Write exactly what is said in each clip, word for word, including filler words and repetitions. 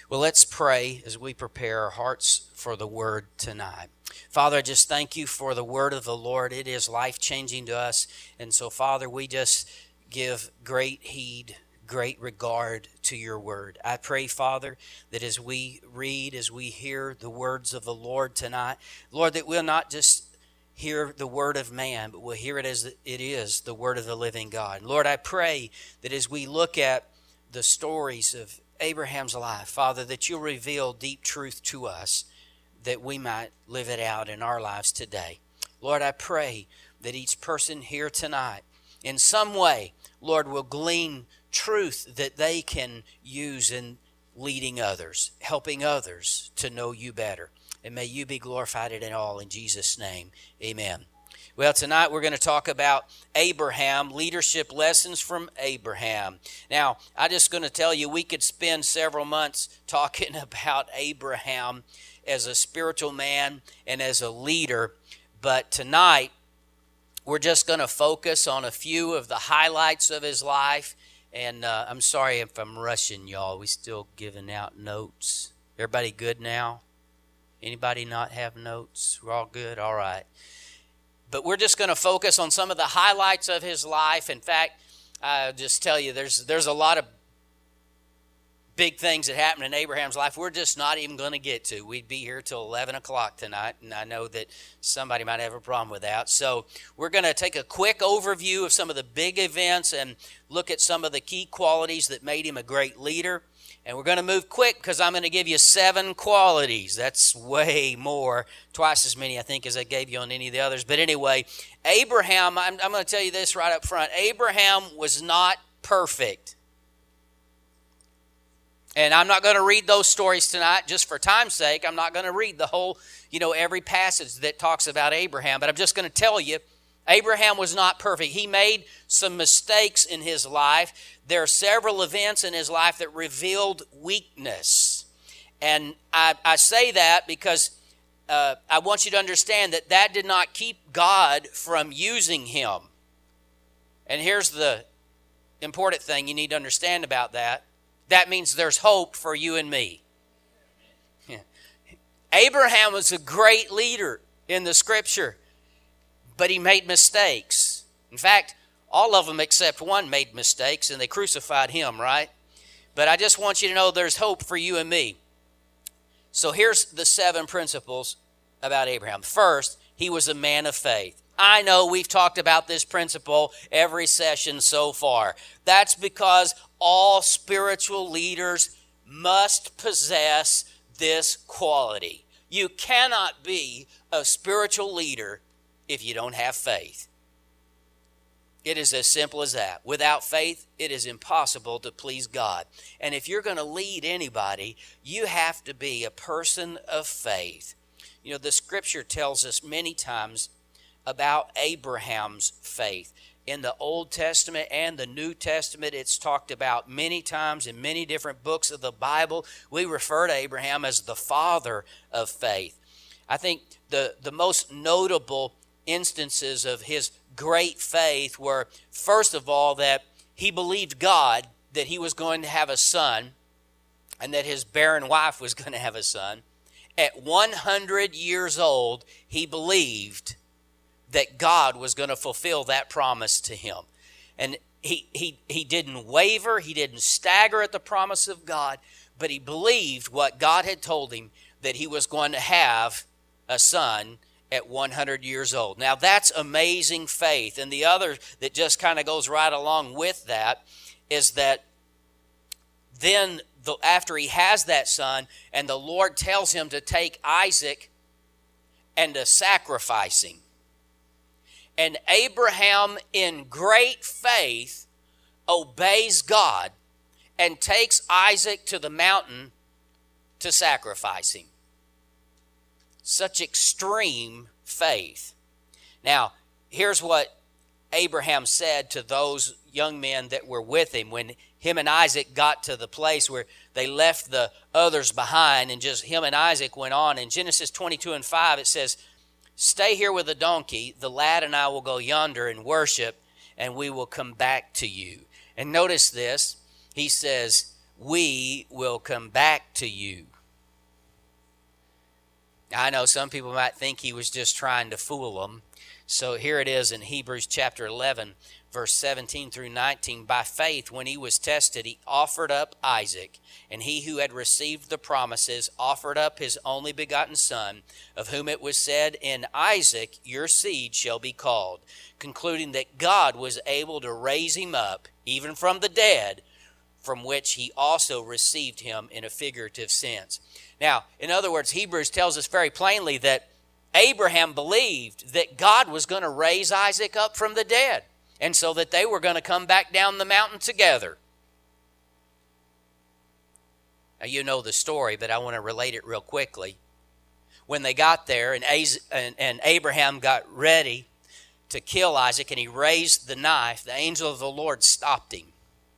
Well, let's pray as we prepare our hearts for the word tonight. Father, I just thank you for the word of the Lord. It is life-changing to us. And so, Father, we just give great heed, great regard to your word. I pray, Father, that as we read, as we hear the words of the Lord tonight, Lord, that we'll not just hear the word of man, but we'll hear it as it is, the word of the living God. Lord, I pray that as we look at the stories of Abraham's life, Father, that you'll reveal deep truth to us that we might live it out in our lives today. Lord, I pray that each person here tonight, in some way, Lord, will glean truth that they can use in leading others, helping others to know you better. And may you be glorified in it all. In Jesus' name, amen. Well, tonight we're going to talk about Abraham, leadership lessons from Abraham. Now, I'm just going to tell you, we could spend several months talking about Abraham as a spiritual man and as a leader. But tonight, we're just going to focus on a few of the highlights of his life. And uh, I'm sorry if I'm rushing y'all. We still giving out notes. Everybody good now? Anybody not have notes? We're all good? All right. But we're just going to focus on some of the highlights of his life. In fact, I'll just tell you, there's there's a lot of big things that happened in Abraham's life we're just not even going to get to. We'd be here till eleven o'clock tonight, and I know that somebody might have a problem with that. So we're going to take a quick overview of some of the big events and look at some of the key qualities that made him a great leader. And we're going to move quick because I'm going to give you seven qualities. That's way more, twice as many, I think, as I gave you on any of the others. But anyway, Abraham, I'm, I'm going to tell you this right up front. Abraham was not perfect. And I'm not going to read those stories tonight just for time's sake. I'm not going to read the whole, you know, every passage that talks about Abraham. But I'm just going to tell you, Abraham was not perfect. He made some mistakes in his life. There are several events in his life that revealed weakness. And I, I say that because uh, I want you to understand that that did not keep God from using him. And here's the important thing you need to understand about that. That means there's hope for you and me. Yeah. Abraham was a great leader in the Scripture, but he made mistakes. In fact, all of them except one made mistakes, and they crucified him, right? But I just want you to know there's hope for you and me. So here's the seven principles about Abraham. First, he was a man of faith. I know we've talked about this principle every session so far. That's because all spiritual leaders must possess this quality. You cannot be a spiritual leader if you don't have faith. It is as simple as that. Without faith, it is impossible to please God. And if you're going to lead anybody, you have to be a person of faith. You know, the Scripture tells us many times about Abraham's faith. In the Old Testament and the New Testament, it's talked about many times in many different books of the Bible. We refer to Abraham as the father of faith. I think the, the most notable instances of his great faith were, first of all, that he believed God that he was going to have a son and that his barren wife was going to have a son. At one hundred years old, he believed that God was going to fulfill that promise to him. And he, he, he didn't waver, he didn't stagger at the promise of God, but he believed what God had told him, that he was going to have a son at one hundred years old. Now that's amazing faith. And the other that just kind of goes right along with that is that then the, after he has that son and the Lord tells him to take Isaac and to sacrifice him. And Abraham, in great faith, obeys God and takes Isaac to the mountain to sacrifice him. Such extreme faith. Now, here's what Abraham said to those young men that were with him when him and Isaac got to the place where they left the others behind and just him and Isaac went on. In Genesis twenty-two and five, it says, "Stay here with the donkey. The lad and I will go yonder and worship, and we will come back to you." And notice this. He says, we will come back to you. I know some people might think he was just trying to fool them. So here it is in Hebrews chapter eleven, verse seventeen through nineteen. By faith, when he was tested, he offered up Isaac. And he who had received the promises offered up his only begotten son, of whom it was said, in Isaac your seed shall be called, concluding that God was able to raise him up, even from the dead, from which he also received him in a figurative sense. Now, in other words, Hebrews tells us very plainly that Abraham believed that God was going to raise Isaac up from the dead, and so that they were going to come back down the mountain together. Now, you know the story, but I want to relate it real quickly. When they got there and, Az- and, and Abraham got ready to kill Isaac and he raised the knife, the angel of the Lord stopped him.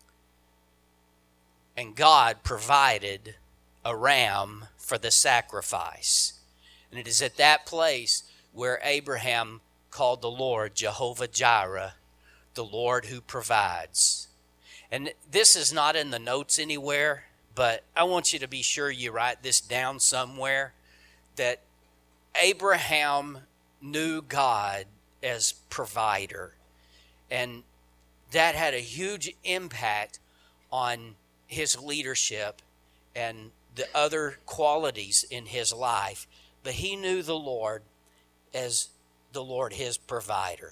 And God provided a ram for the sacrifice. And it is at that place where Abraham called the Lord Jehovah Jireh, the Lord who provides. And this is not in the notes anywhere, but I want you to be sure you write this down somewhere, that Abraham knew God as provider. And that had a huge impact on his leadership and the other qualities in his life. But he knew the Lord as the Lord his provider.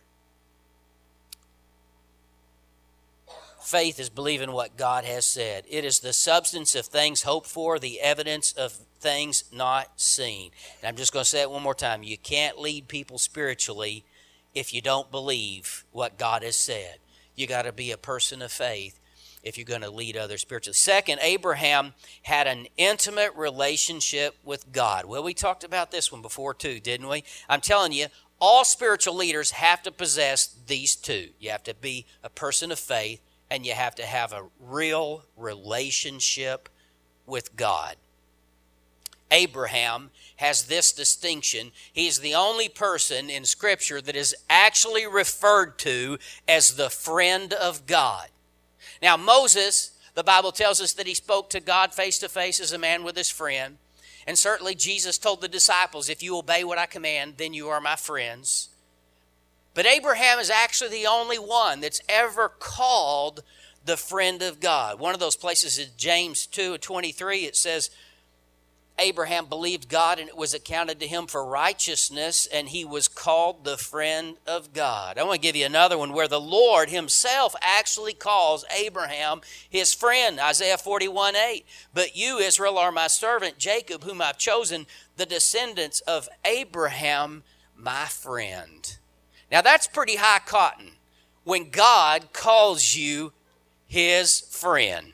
Faith is believing what God has said. It is the substance of things hoped for, the evidence of things not seen. And I'm just going to say it one more time. You can't lead people spiritually if you don't believe what God has said. You got to be a person of faith if you're going to lead others spiritually. Second, Abraham had an intimate relationship with God. Well, we talked about this one before too, didn't we? I'm telling you, all spiritual leaders have to possess these two. You have to be a person of faith, and you have to have a real relationship with God. Abraham has this distinction. He's the only person in Scripture that is actually referred to as the friend of God. Now, Moses, the Bible tells us that he spoke to God face to face as a man with his friend. And certainly Jesus told the disciples, if you obey what I command, then you are my friends. But Abraham is actually the only one that's ever called the friend of God. One of those places is James two twenty-three. It says, Abraham believed God, and it was accounted to him for righteousness, and he was called the friend of God. I want to give you another one where the Lord himself actually calls Abraham his friend. Isaiah forty-one eight. But you, Israel, are my servant, Jacob, whom I've chosen, the descendants of Abraham, my friend. Now that's pretty high cotton when God calls you his friend.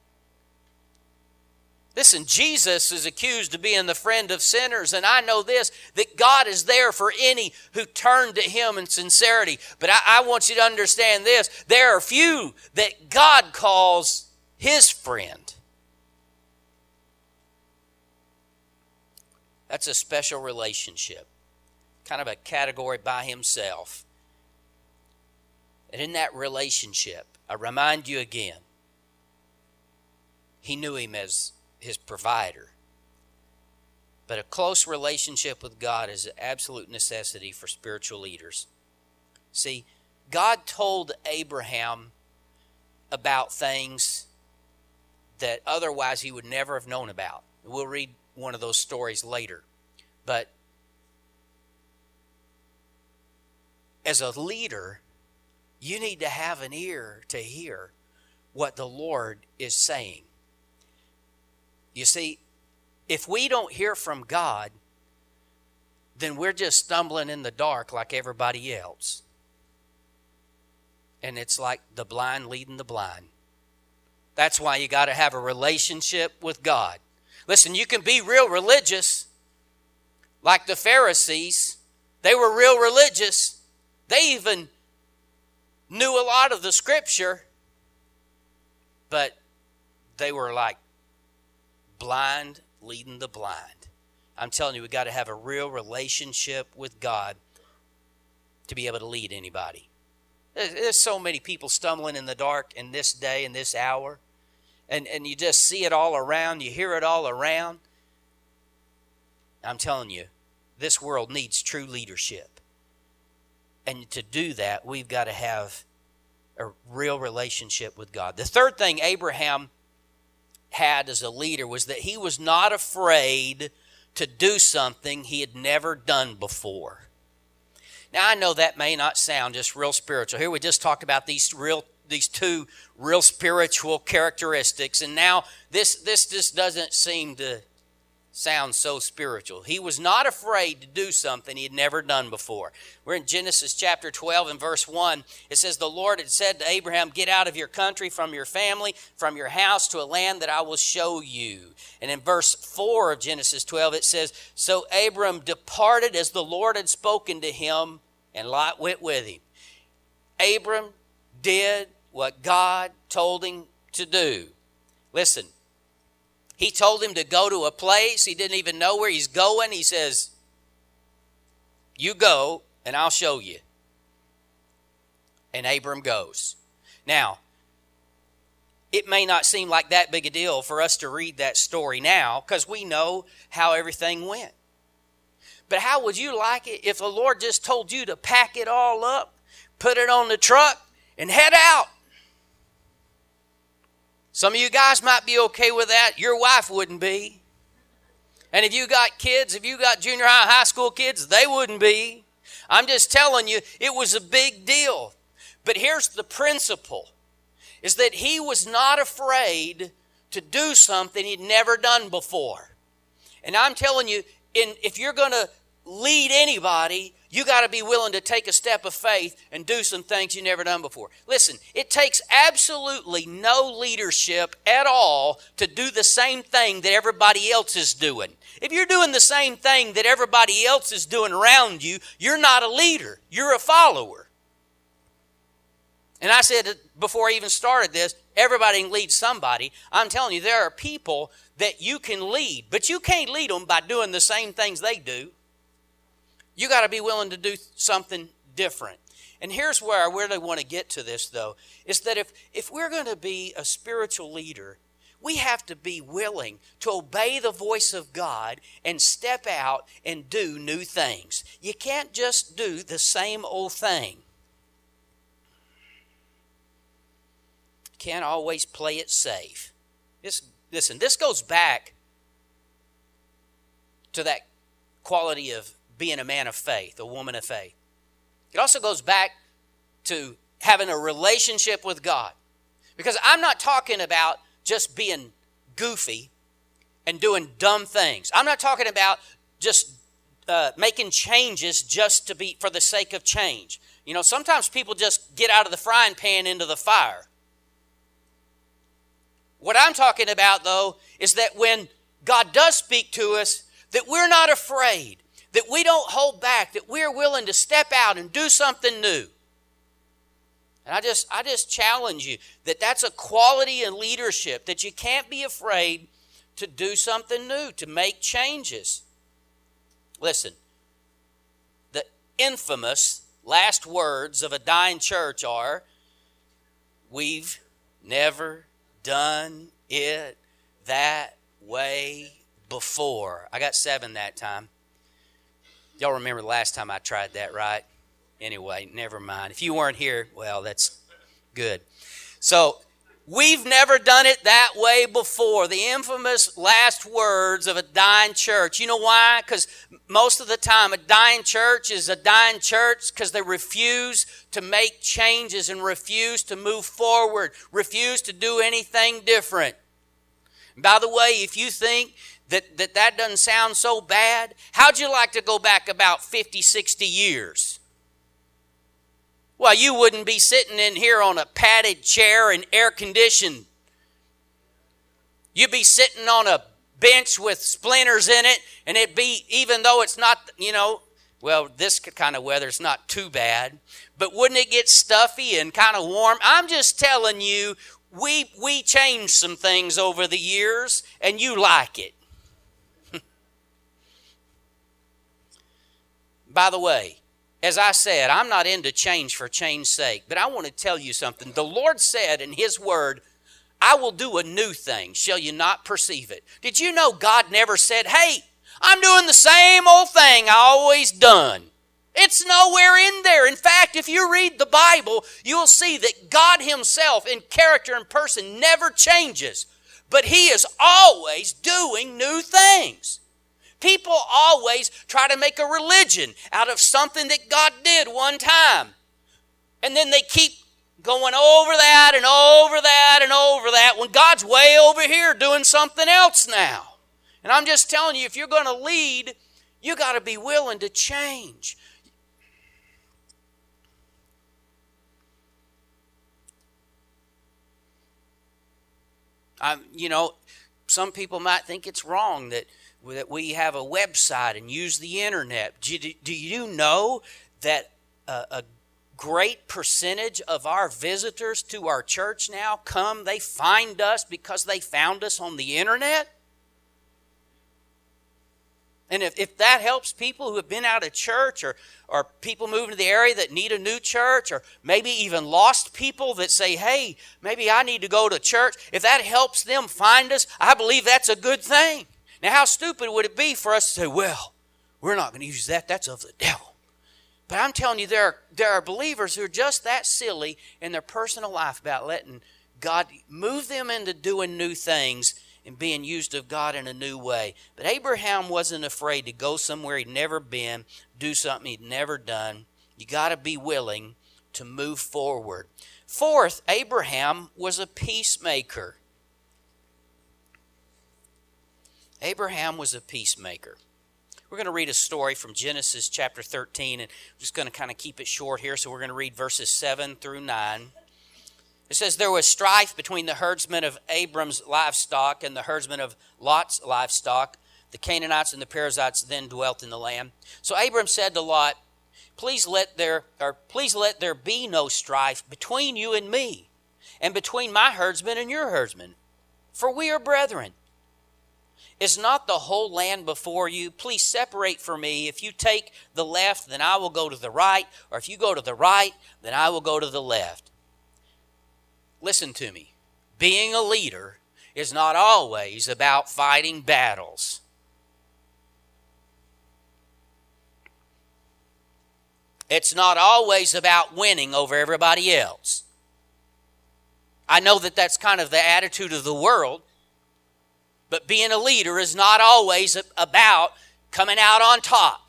Listen, Jesus is accused of being the friend of sinners, and I know this, that God is there for any who turn to him in sincerity. But I, I want you to understand this. There are few that God calls his friend. That's a special relationship, kind of a category by himself. And in that relationship, I remind you again, he knew him as his provider. But a close relationship with God is an absolute necessity for spiritual leaders. See, God told Abraham about things that otherwise he would never have known about. We'll read one of those stories later. But as a leader, you need to have an ear to hear what the Lord is saying. You see, if we don't hear from God, then we're just stumbling in the dark like everybody else. And it's like the blind leading the blind. That's why you got to have a relationship with God. Listen, you can be real religious, like the Pharisees. They were real religious. They even knew a lot of the Scripture, but they were like blind leading the blind. I'm telling you, we've got to have a real relationship with God to be able to lead anybody. There's so many people stumbling in the dark in this day and this hour. and, and you just see it all around, you hear it all around. I'm telling you, this world needs true leadership. And to do that, we've got to have a real relationship with God. The third thing Abraham had as a leader was that he was not afraid to do something he had never done before. Now, I know that may not sound just real spiritual. Here we just talked about these real, these two real spiritual characteristics, and now this, this just doesn't seem to sound so spiritual. He was not afraid to do something he had never done before. We're in Genesis chapter twelve and verse one. It says, the Lord had said to Abraham, get out of your country, from your family, from your house, to a land that I will show you. And in verse four of Genesis twelve, it says, so Abram departed as the Lord had spoken to him, and Lot went with him. Abram did what God told him to do. Listen, he told him to go to a place. He didn't even know where he's going. He says, you go and I'll show you. And Abram goes. Now, it may not seem like that big a deal for us to read that story now because we know how everything went. But how would you like it if the Lord just told you to pack it all up, put it on the truck, and head out? Some of you guys might be okay with that. Your wife wouldn't be. And if you got kids, if you got junior high, high school kids, they wouldn't be. I'm just telling you, it was a big deal. But here's the principle, is that he was not afraid to do something he'd never done before. And I'm telling you, in, if you're going to lead anybody, you got to be willing to take a step of faith and do some things you've never done before. Listen, it takes absolutely no leadership at all to do the same thing that everybody else is doing. If you're doing the same thing that everybody else is doing around you, you're not a leader. You're a follower. And I said before I even started this, everybody can lead somebody. I'm telling you, there are people that you can lead, but you can't lead them by doing the same things they do. You got to be willing to do something different. And here's where I really want to get to this, though, is that if, if we're going to be a spiritual leader, we have to be willing to obey the voice of God and step out and do new things. You can't just do the same old thing. Can't always play it safe. This, listen, this goes back to that quality of being a man of faith, a woman of faith. It also goes back to having a relationship with God. Because I'm not talking about just being goofy and doing dumb things. I'm not talking about just uh, making changes just to be for the sake of change. You know, sometimes people just get out of the frying pan into the fire. What I'm talking about, though, is that when God does speak to us, that we're not afraid, that we don't hold back, that we're willing to step out and do something new. And I just, I just challenge you that that's a quality in leadership, that you can't be afraid to do something new, to make changes. Listen, the infamous last words of a dying church are, we've never done it that way before. I got seven that time. Y'all remember the last time I tried that, right? Anyway, never mind. If you weren't here, well, that's good. So, we've never done it that way before. The infamous last words of a dying church. You know why? Because most of the time a dying church is a dying church because they refuse to make changes and refuse to move forward, refuse to do anything different. And by the way, if you think that, that that doesn't sound so bad, how'd you like to go back about fifty, sixty years? Well, you wouldn't be sitting in here on a padded chair and air conditioned. You'd be sitting on a bench with splinters in it, and it'd be, even though it's not, you know, well, this kind of weather's not too bad, but wouldn't it get stuffy and kind of warm? I'm just telling you, we we changed some things over the years, and you like it. By the way, as I said, I'm not into change for change's sake, but I want to tell you something. The Lord said in His Word, I will do a new thing. Shall you not perceive it? Did you know God never said, hey, I'm doing the same old thing I always done? It's nowhere in there. In fact, if you read the Bible, you'll see that God himself in character and person never changes. But he is always doing new things. People always try to make a religion out of something that God did one time. And then they keep going over that and over that and over that when God's way over here doing something else now. And I'm just telling you, if you're going to lead, you got to be willing to change. Um, you know, some people might think it's wrong that, that we have a website and use the internet. Do you, do you know that a, a great percentage of our visitors to our church now come, they find us because they found us on the internet? And if, if that helps people who have been out of church, or, or people moving to the area that need a new church, or maybe even lost people that say, hey, maybe I need to go to church. If that helps them find us, I believe that's a good thing. Now, how stupid would it be for us to say, well, we're not going to use that. That's of the devil. But I'm telling you, there are, there are believers who are just that silly in their personal life about letting God move them into doing new things and being used of God in a new way. But Abraham wasn't afraid to go somewhere he'd never been, do something he'd never done. You got to be willing to move forward. Fourth, Abraham was a peacemaker. Abraham was a peacemaker. We're going to read a story from Genesis chapter thirteen, and I'm just going to kind of keep it short here, so we're going to read verses seven through nine. It says, there was strife between the herdsmen of Abram's livestock and the herdsmen of Lot's livestock. The Canaanites and the Perizzites then dwelt in the land. So Abram said to Lot, Please let there, or please let there be no strife between you and me, and between my herdsmen and your herdsmen, for we are brethren. Is not the whole land before you? Please separate for me. If you take the left, then I will go to the right, or if you go to the right, then I will go to the left. Listen to me. Being a leader is not always about fighting battles. It's not always about winning over everybody else. I know that that's kind of the attitude of the world, but being a leader is not always about coming out on top.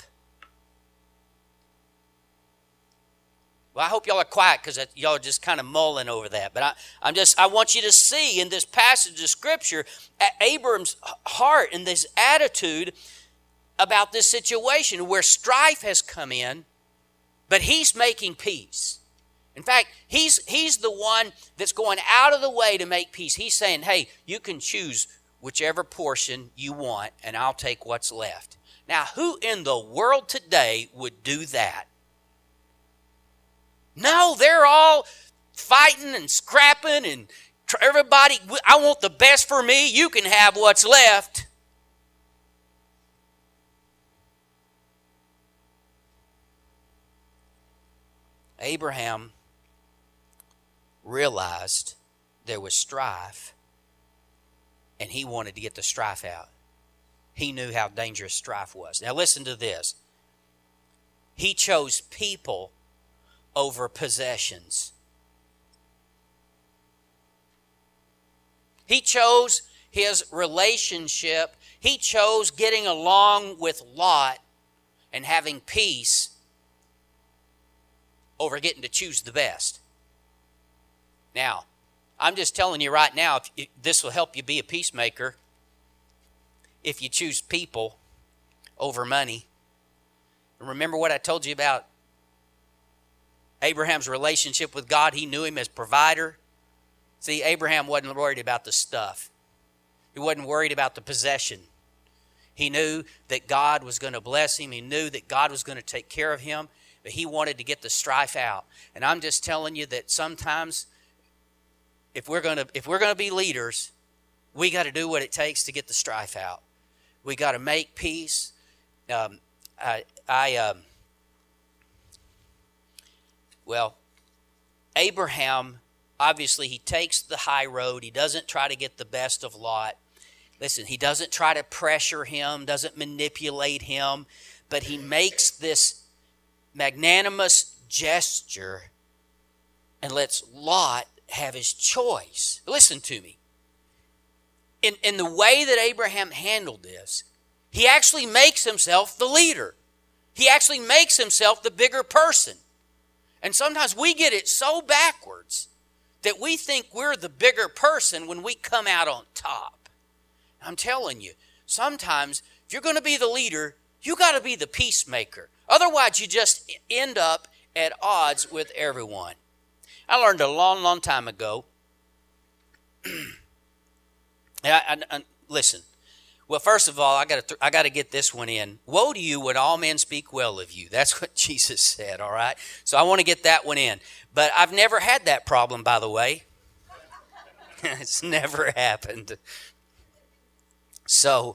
Well, I hope y'all are quiet because y'all are just kind of mulling over that. But I, I'm just, I want you to see in this passage of Scripture Abram's heart and this attitude about this situation where strife has come in, but he's making peace. In fact, he's, he's the one that's going out of the way to make peace. He's saying, hey, you can choose whichever portion you want, and I'll take what's left. Now, who in the world today would do that? No, they're all fighting and scrapping and everybody, I want the best for me. You can have what's left. Abraham realized there was strife, and he wanted to get the strife out. He knew how dangerous strife was. Now listen to this. He chose people over possessions. He chose his relationship. He chose getting along with Lot and having peace over getting to choose the best. Now, I'm just telling you right now, if you, this will help you be a peacemaker if you choose people over money. Remember what I told you about Abraham's relationship with God? He knew him as provider. See, Abraham wasn't worried about the stuff. He wasn't worried about the possession. He knew that God was going to bless him. He knew that God was going to take care of him. But he wanted to get the strife out. And I'm just telling you that sometimes if we're going to if we're going to be leaders, we got to do what it takes to get the strife out. We got to make peace. Um, I, I um, well, Abraham obviously he takes the high road. He doesn't try to get the best of Lot. Listen, he doesn't try to pressure him, doesn't manipulate him, but he makes this magnanimous gesture and lets Lot have his choice. Listen to me. In, in the way that Abraham handled this, he actually makes himself the leader. He actually makes himself the bigger person. And sometimes we get it so backwards that we think we're the bigger person when we come out on top. I'm telling you, sometimes if you're going to be the leader, you got to be the peacemaker. Otherwise, you just end up at odds with everyone. I learned a long, long time ago. and I, I, I, listen, well, first of all, I got to I got to get this one in. Woe to you when all men speak well of you. That's what Jesus said, all right? So I want to get that one in. But I've never had that problem, by the way. It's never happened. So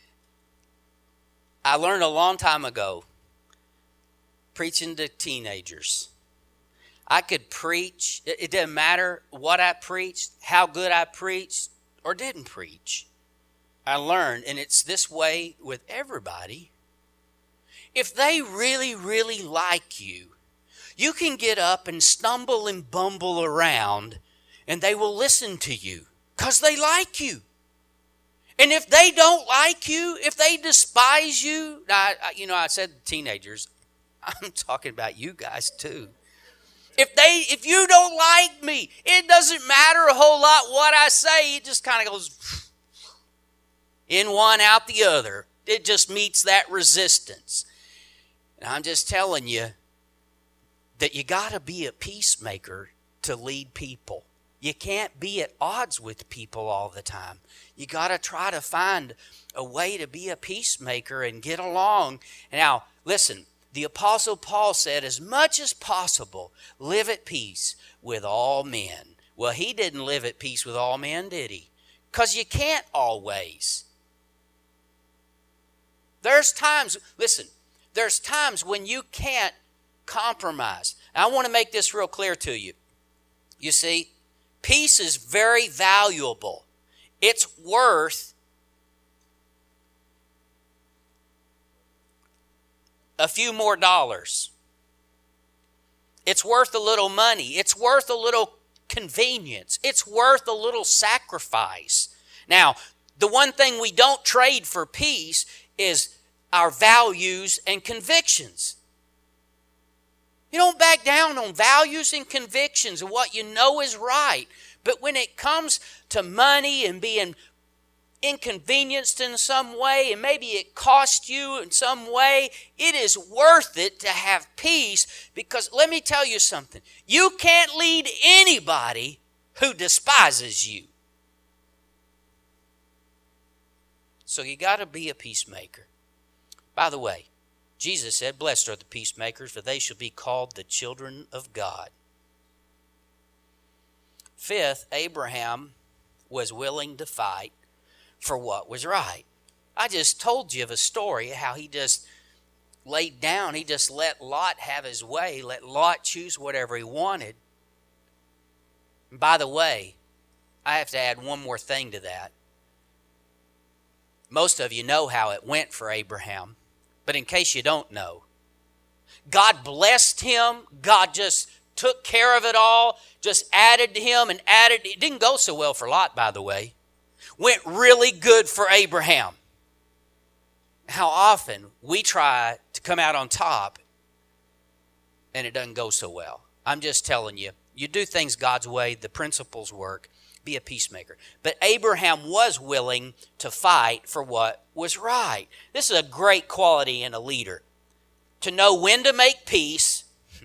I learned a long time ago, preaching to teenagers. I could preach. It didn't matter what I preached, how good I preached, or didn't preach. I learned, and it's this way with everybody. If they really, really like you, you can get up and stumble and bumble around, and they will listen to you because they like you. And if they don't like you, if they despise you, I, you know, I said teenagers, I'm talking about you guys too. If they, if you don't like me, it doesn't matter a whole lot what I say. It just kind of goes in one, out the other. It just meets that resistance. And I'm just telling you that you got to be a peacemaker to lead people. You can't be at odds with people all the time. You got to try to find a way to be a peacemaker and get along. Now, listen, the Apostle Paul said, as much as possible, live at peace with all men. Well, he didn't live at peace with all men, did he? Because you can't always. There's times, listen, there's times when you can't compromise. And I want to make this real clear to you. You see, peace is very valuable. It's worth a few more dollars. It's worth a little money. It's worth a little convenience. It's worth a little sacrifice. Now, the one thing we don't trade for peace is our values and convictions. You don't back down on values and convictions and what you know is right. But when it comes to money and being inconvenienced in some way, and maybe it cost you in some way, it is worth it to have peace, because let me tell you something. You can't lead anybody who despises you. So you got to be a peacemaker. By the way, Jesus said, blessed are the peacemakers, for they shall be called the children of God. Fifth, Abraham was willing to fight for what was right. I just told you of a story how he just laid down. He just let Lot have his way, let Lot choose whatever he wanted. And by the way, I have to add one more thing to that. Most of you know how it went for Abraham, but in case you don't know, God blessed him. God just took care of it all, just added to him and added. It didn't go so well for Lot, by the way. Went really good for Abraham. How often we try to come out on top and it doesn't go so well. I'm just telling you, you do things God's way, the principles work. Be a peacemaker. But Abraham was willing to fight for what was right. This is a great quality in a leader. To know when to make peace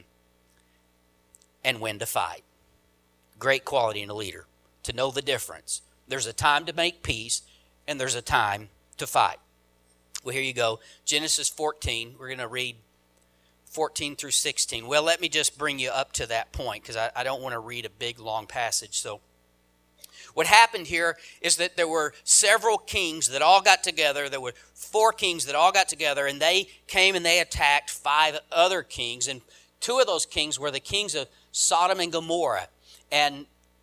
and when to fight. Great quality in a leader. To know the difference. There's a time to make peace and there's a time to fight. Well, here you go. Genesis fourteen. We're going to read fourteen through sixteen. Well, let me just bring you up to that point because I, I don't want to read a big, long passage. So what happened here is that there were several kings that all got together. There were four kings that all got together, and they came and they attacked five other kings. And two of those kings were the kings of Sodom and Gomorrah. And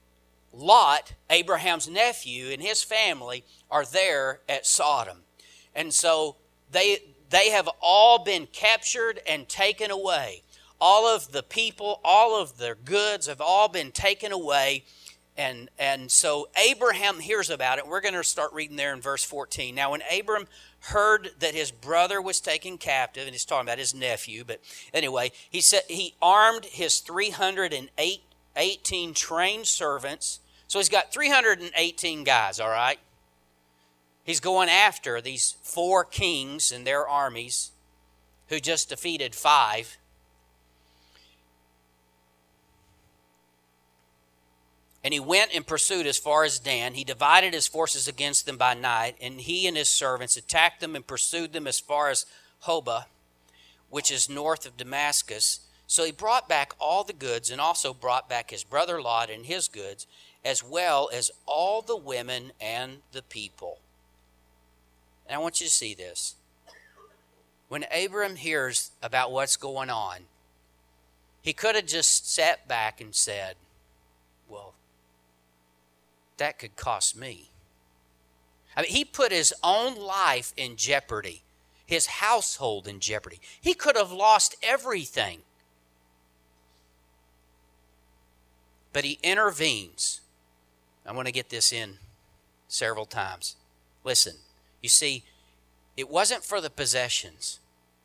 Lot, Abraham's nephew, and his family are there at Sodom. And so they they have all been captured and taken away. All of the people, all of their goods have all been taken away. And, and so Abraham hears about it. We're going to start reading there in verse fourteen. Now, when Abram heard that his brother was taken captive, and he's talking about his nephew, but anyway, he said he armed his three hundred eighteen trained servants. So he's got three hundred eighteen guys, all right? He's going after these four kings and their armies who just defeated five. And he went and pursued as far as Dan. He divided his forces against them by night, and he and his servants attacked them and pursued them as far as Hobah, which is north of Damascus. So he brought back all the goods, and also brought back his brother Lot and his goods, as well as all the women and the people. And I want you to see this. When Abram hears about what's going on, he could have just sat back and said, well, that could cost me. I mean, he put his own life in jeopardy, his household in jeopardy. He could have lost everything. But he intervenes. I want to get this in several times. Listen, you see, it wasn't for the possessions.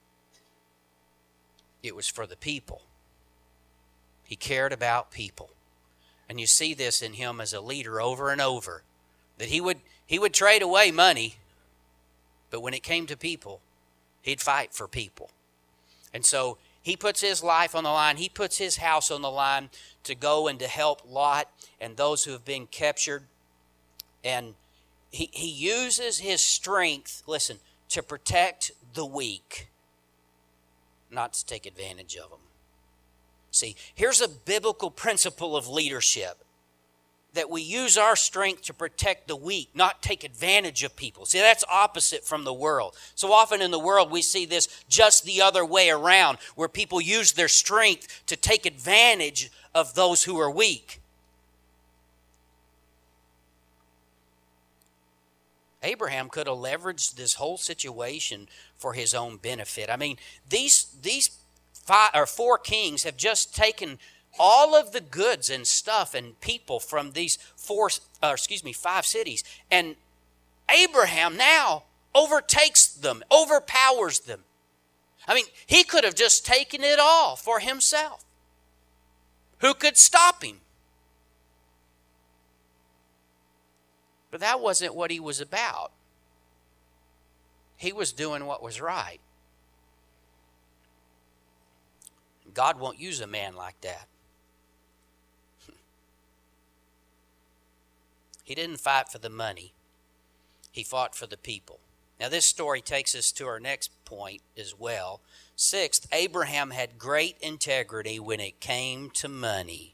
It was for the people. He cared about people. And you see this in him as a leader over and over, that he would he would trade away money, but when it came to people, he'd fight for people. And so he puts his life on the line. He puts his house on the line to go and to help Lot and those who have been captured. And he, he uses his strength, listen, to protect the weak, not to take advantage of them. See, here's a biblical principle of leadership, that we use our strength to protect the weak, not take advantage of people. See, that's opposite from the world. So often in the world we see this just the other way around, where people use their strength to take advantage of those who are weak. Abraham could have leveraged this whole situation for his own benefit. I mean, these these Five, or four kings have just taken all of the goods and stuff and people from these four, or excuse me, five cities. And Abraham now overtakes them, overpowers them. I mean, he could have just taken it all for himself. Who could stop him? But that wasn't what he was about. He was doing what was right. God won't use a man like that. He didn't fight for the money. He fought for the people. Now this story takes us to our next point as well. Sixth, Abraham had great integrity when it came to money.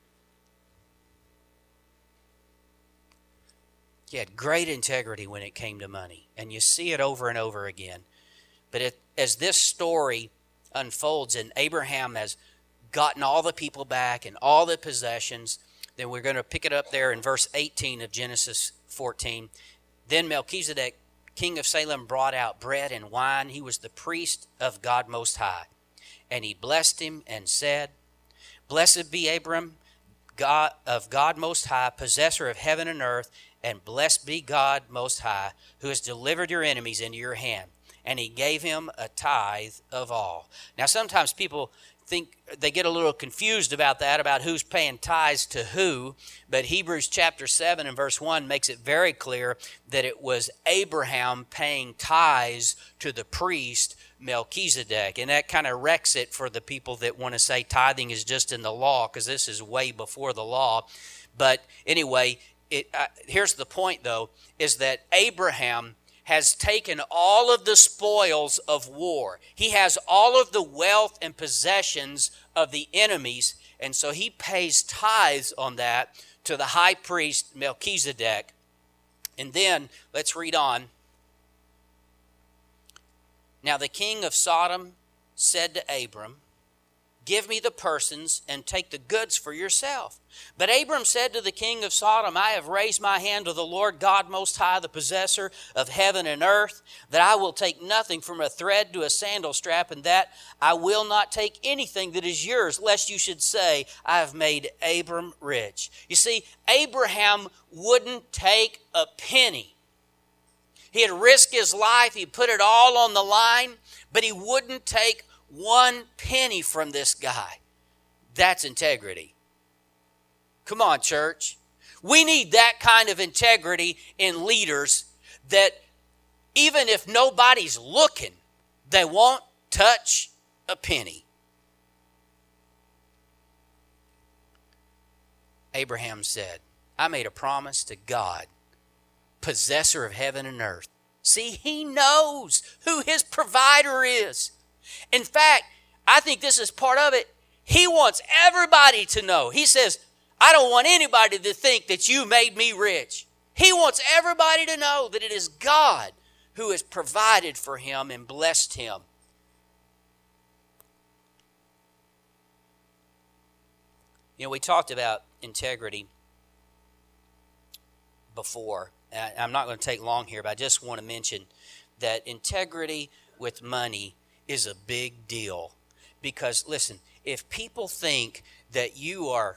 He had great integrity when it came to money. And you see it over and over again. But it, as this story unfolds and Abraham has gotten all the people back and all the possessions, then we're going to pick it up there in verse eighteen of Genesis fourteen. Then Melchizedek, king of Salem, brought out bread and wine. He was the priest of God Most High. And he blessed him and said, Blessed be Abram, God of God Most High, possessor of heaven and earth, and blessed be God Most High, who has delivered your enemies into your hand. And he gave him a tithe of all. Now, sometimes people think, they get a little confused about that, about who's paying tithes to who. But Hebrews chapter seven and verse one makes it very clear that it was Abraham paying tithes to the priest Melchizedek. And that kind of wrecks it for the people that want to say tithing is just in the law, because this is way before the law. But anyway, it, uh, here's the point, though, is that Abraham has taken all of the spoils of war. He has all of the wealth and possessions of the enemies, and so he pays tithes on that to the high priest Melchizedek. And then, let's read on. Now the king of Sodom said to Abram, Give me the persons and take the goods for yourself. But Abram said to the king of Sodom, I have raised my hand to the Lord God Most High, the possessor of heaven and earth, that I will take nothing from a thread to a sandal strap, and that I will not take anything that is yours, lest you should say, I have made Abram rich. You see, Abraham wouldn't take a penny. He had risked his life. He put it all on the line, but he wouldn't take one penny from this guy. That's integrity. Come on, church. We need that kind of integrity in leaders, that even if nobody's looking, they won't touch a penny. Abraham said, I made a promise to God, possessor of heaven and earth. See, he knows who his provider is. In fact, I think this is part of it. He wants everybody to know. He says, I don't want anybody to think that you made me rich. He wants everybody to know that it is God who has provided for him and blessed him. You know, we talked about integrity before. I'm not going to take long here, but I just want to mention that integrity with money is a big deal. Because, listen, if people think that you are,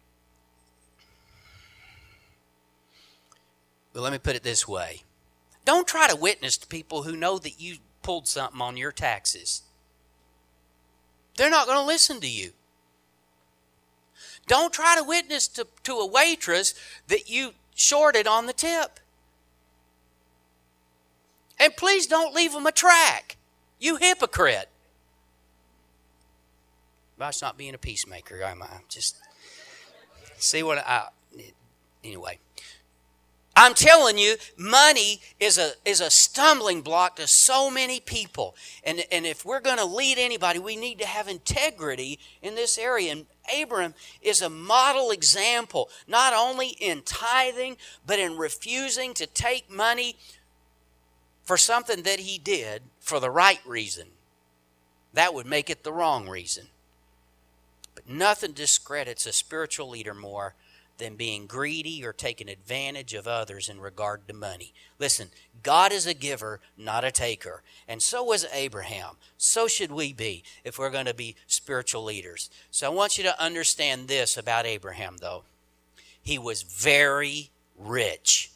well, let me put it this way. Don't try to witness to people who know that you pulled something on your taxes. They're not going to listen to you. Don't try to witness to, to a waitress that you shorted on the tip. And please don't leave them a track. You hypocrite. That's not being a peacemaker, am I? Just see what I... Anyway. I'm telling you, money is a is a stumbling block to so many people. And, and if we're going to lead anybody, we need to have integrity in this area. And Abram is a model example, not only in tithing, but in refusing to take money for something that he did for the right reason. That would make it the wrong reason. But nothing discredits a spiritual leader more than being greedy or taking advantage of others in regard to money. Listen, God is a giver, not a taker. And so was Abraham. So should we be if we're going to be spiritual leaders. So I want you to understand this about Abraham, though. He was very rich.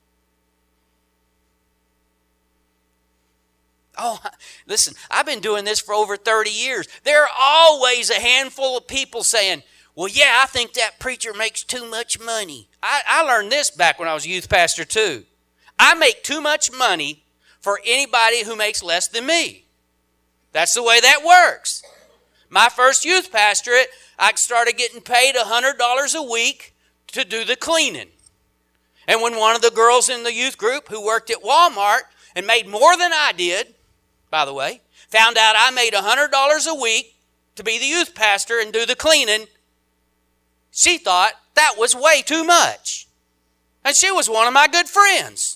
Oh, listen, I've been doing this for over thirty years. There are always a handful of people saying, well, yeah, I think that preacher makes too much money. I, I learned this back when I was a youth pastor too. I make too much money for anybody who makes less than me. That's the way that works. My first youth pastorate, I started getting paid one hundred dollars a week to do the cleaning. And when one of the girls in the youth group who worked at Walmart and made more than I did, by the way, found out I made one hundred dollars a week to be the youth pastor and do the cleaning, she thought that was way too much. And she was one of my good friends.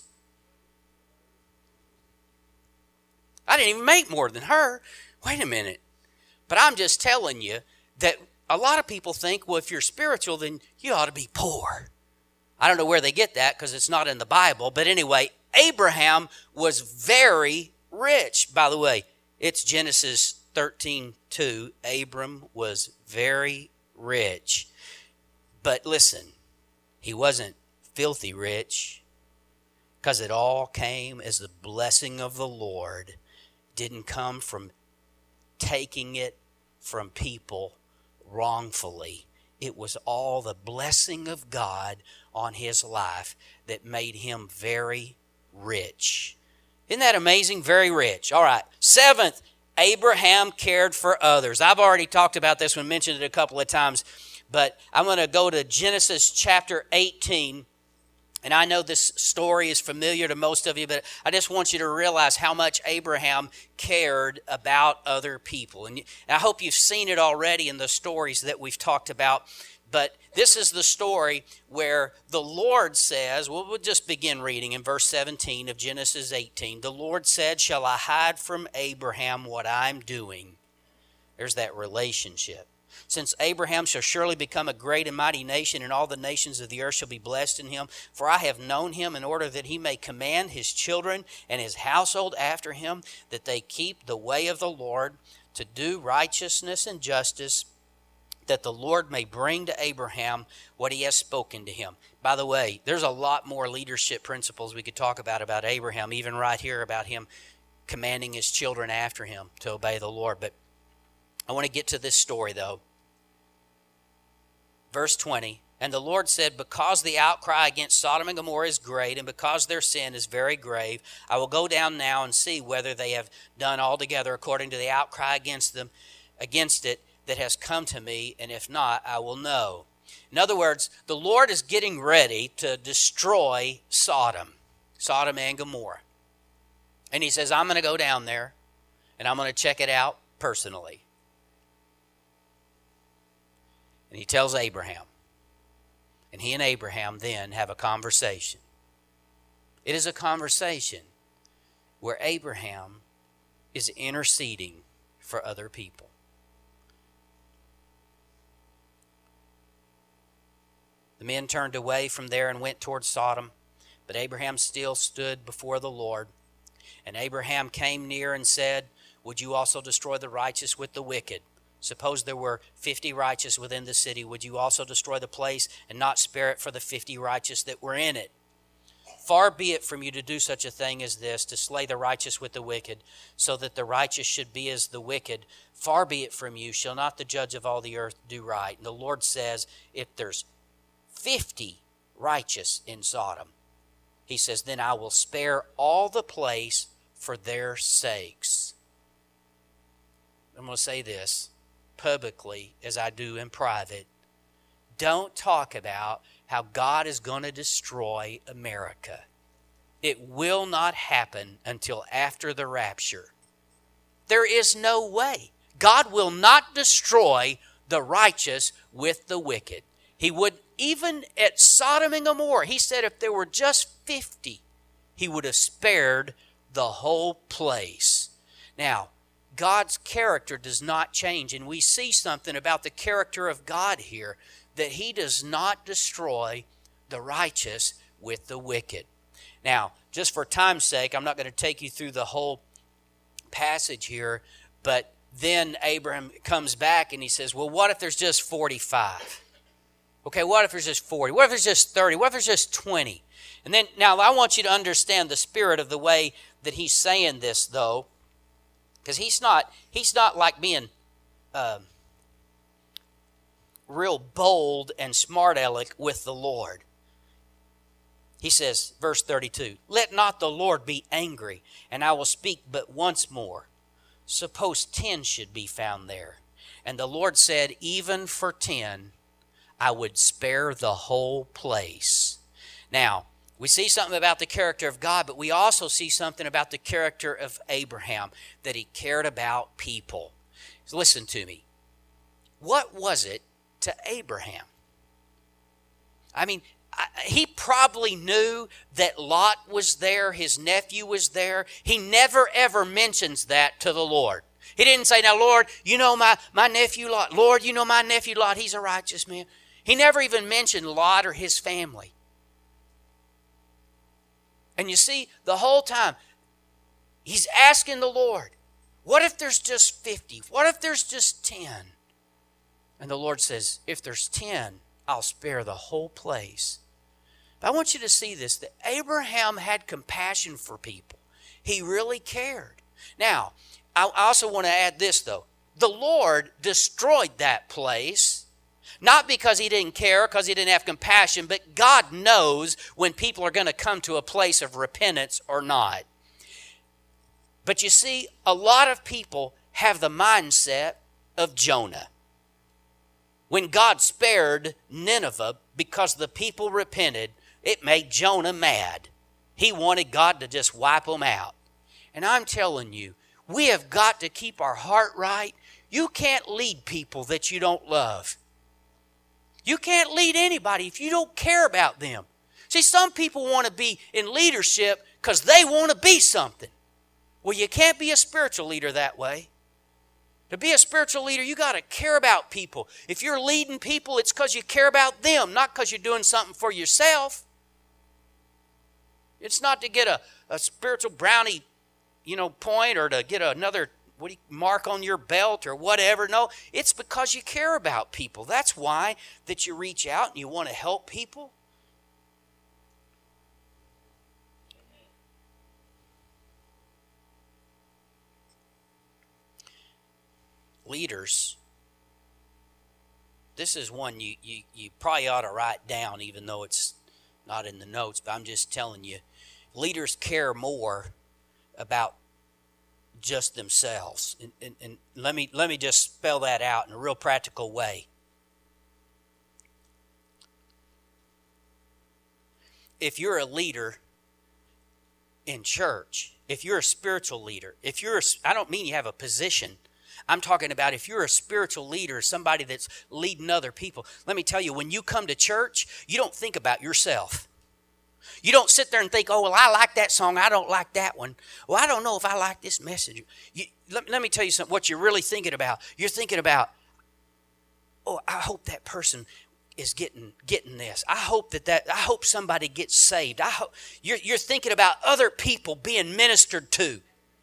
I didn't even make more than her. Wait a minute. But I'm just telling you that a lot of people think, well, if you're spiritual, then you ought to be poor. I don't know where they get that because it's not in the Bible. But anyway, Abraham was very rich. By the way, it's Genesis thirteen two. Abram was very rich. But listen, he wasn't filthy rich, because it all came as the blessing of the Lord. It didn't come from taking it from people wrongfully. It was all the blessing of God on his life that made him very rich. Isn't that amazing? Very rich. All right. Seventh, Abraham cared for others. I've already talked about this one, mentioned it a couple of times. But I'm going to go to Genesis chapter eighteen. And I know this story is familiar to most of you, but I just want you to realize how much Abraham cared about other people. And I hope you've seen it already in the stories that we've talked about. But this is the story where the Lord says, well, we'll just begin reading in verse seventeen of Genesis eighteen. The Lord said, shall I hide from Abraham what I'm doing? There's that relationship. Since Abraham shall surely become a great and mighty nation, and all the nations of the earth shall be blessed in him. For I have known him in order that he may command his children and his household after him, that they keep the way of the Lord, to do righteousness and justice, that the Lord may bring to Abraham what he has spoken to him. By the way, there's a lot more leadership principles we could talk about about Abraham, even right here about him commanding his children after him to obey the Lord. But I want to get to this story, though. Verse twenty, and the Lord said, because the outcry against Sodom and Gomorrah is great, and because their sin is very grave, I will go down now and see whether they have done altogether according to the outcry against them, against it that has come to me, and if not, I will know. In other words, the Lord is getting ready to destroy Sodom, Sodom and Gomorrah. And he says, I'm going to go down there, and I'm going to check it out personally. And he tells Abraham. And he and Abraham then have a conversation. It is a conversation where Abraham is interceding for other people. The men turned away from there and went toward Sodom, but Abraham still stood before the Lord. And Abraham came near and said, would you also destroy the righteous with the wicked? Suppose there were fifty righteous within the city. Would you also destroy the place and not spare it for the fifty righteous that were in it? Far be it from you to do such a thing as this, to slay the righteous with the wicked, so that the righteous should be as the wicked. Far be it from you. Shall not the judge of all the earth do right? And the Lord says, if there's fifty righteous in Sodom, he says, then I will spare all the place for their sakes. I'm going to say this publicly as I do in private. Don't talk about how God is going to destroy America. It will not happen until after the rapture. There is no way. God will not destroy the righteous with the wicked. He would, even at Sodom and Gomorrah, he said if there were just fifty, he would have spared the whole place. Now, God's character does not change, and we see something about the character of God here, that he does not destroy the righteous with the wicked. Now, just for time's sake, I'm not going to take you through the whole passage here, but then Abraham comes back and he says, well, what if there's just forty-five? Okay, what if there's just forty? What if there's just thirty? What if there's just twenty? And then, now I want you to understand the spirit of the way that he's saying this, though, because he's not, he's not like being uh, real bold and smart aleck with the Lord. He says, verse thirty-two, let not the Lord be angry, and I will speak but once more. Suppose ten should be found there. And the Lord said, even for ten, I would spare the whole place. Now, we see something about the character of God, but we also see something about the character of Abraham, that he cared about people. So listen to me. What was it to Abraham? I mean, he probably knew that Lot was there, his nephew was there. He never ever mentions that to the Lord. He didn't say, now, Lord, you know my, my nephew Lot. Lord, you know my nephew Lot. He's a righteous man. He never even mentioned Lot or his family. And you see, the whole time, he's asking the Lord, what if there's just fifty? What if there's just ten? And the Lord says, if there's ten, I'll spare the whole place. But I want you to see this, that Abraham had compassion for people. He really cared. Now, I also want to add this, though. The Lord destroyed that place. Not because he didn't care, because he didn't have compassion, but God knows when people are going to come to a place of repentance or not. But you see, a lot of people have the mindset of Jonah. When God spared Nineveh because the people repented, it made Jonah mad. He wanted God to just wipe them out. And I'm telling you, we have got to keep our heart right. You can't lead people that you don't love. You can't lead anybody if you don't care about them. See, some people want to be in leadership because they want to be something. Well, you can't be a spiritual leader that way. To be a spiritual leader, you got to care about people. If you're leading people, it's because you care about them, not because you're doing something for yourself. It's not to get a, a spiritual brownie, you know, point or to get another what do you, mark on your belt or whatever. No, it's because you care about people. That's why that you reach out and you want to help people. Leaders, this is one you, you, you probably ought to write down, even though it's not in the notes, but I'm just telling you, leaders care more about just themselves. And, and, and let me let me just spell that out in a real practical way. If you're a leader in church, if you're a spiritual leader, if you're a, I don't mean you have a position. I'm talking about if you're a spiritual leader, somebody that's leading other people. Let me tell you, when you come to church, you don't think about yourself. You don't sit there and think, oh, well, I like that song. I don't like that one. Well, I don't know if I like this message. You, let, let me tell you something, what you're really thinking about. You're thinking about, oh, I hope that person is getting getting this. I hope that, that I hope somebody gets saved. I hope you're, you're thinking about other people being ministered to.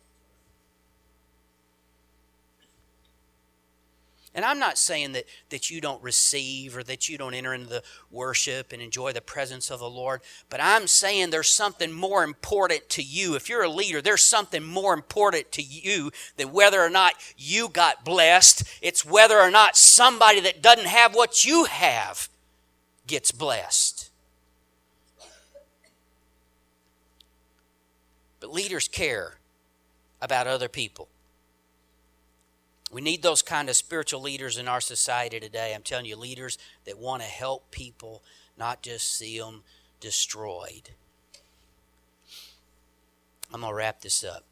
And I'm not saying that, that you don't receive or that you don't enter into the worship and enjoy the presence of the Lord, but I'm saying there's something more important to you. If you're a leader, there's something more important to you than whether or not you got blessed. It's whether or not somebody that doesn't have what you have gets blessed. But leaders care about other people. We need those kind of spiritual leaders in our society today. I'm telling you, leaders that want to help people, not just see them destroyed. I'm going to wrap this up.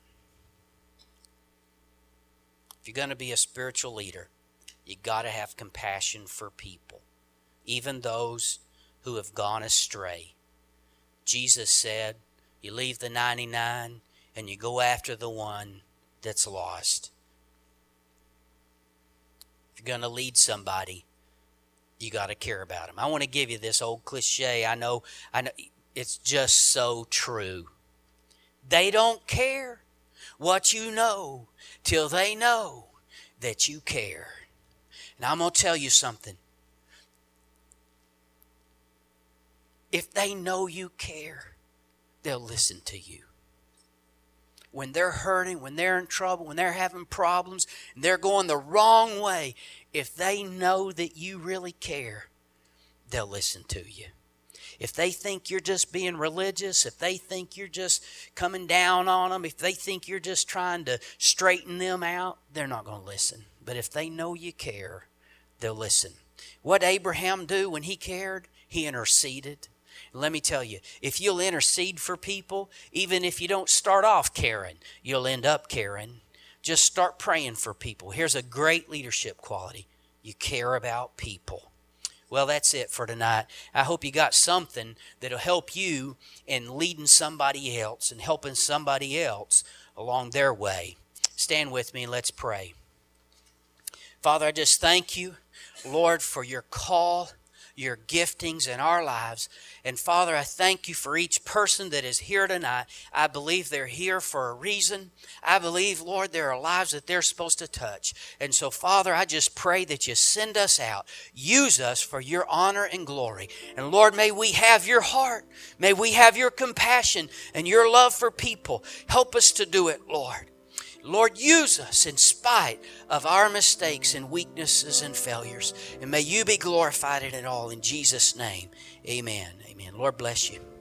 If you're going to be a spiritual leader, you got to have compassion for people, even those who have gone astray. Jesus said, you leave the ninety-nine and you go after the one that's lost. If you're going to lead somebody, you got to care about them. I want to give you this old cliche. I know, I know it's just so true. They don't care what you know till they know that you care. And I'm going to tell you something. If they know you care, they'll listen to you. When they're hurting, when they're in trouble, when they're having problems, and they're going the wrong way, if they know that you really care, they'll listen to you. If they think you're just being religious, if they think you're just coming down on them, if they think you're just trying to straighten them out, they're not going to listen. But if they know you care, they'll listen. What did Abraham do when he cared? He interceded. Let me tell you, if you'll intercede for people, even if you don't start off caring, you'll end up caring. Just start praying for people. Here's a great leadership quality. You care about people. Well, that's it for tonight. I hope you got something that'll help you in leading somebody else and helping somebody else along their way. Stand with me and let's pray. Father, I just thank you, Lord, for your call, your giftings in our lives. And Father, I thank you for each person that is here tonight. I believe they're here for a reason. I believe, Lord, there are lives that they're supposed to touch. And so, Father, I just pray that you send us out. Use us for your honor and glory. And Lord, may we have your heart. May we have your compassion and your love for people. Help us to do it, Lord. Lord, use us in spite of our mistakes and weaknesses and failures. And may you be glorified in it all. In Jesus' name, amen. Amen. Lord bless you.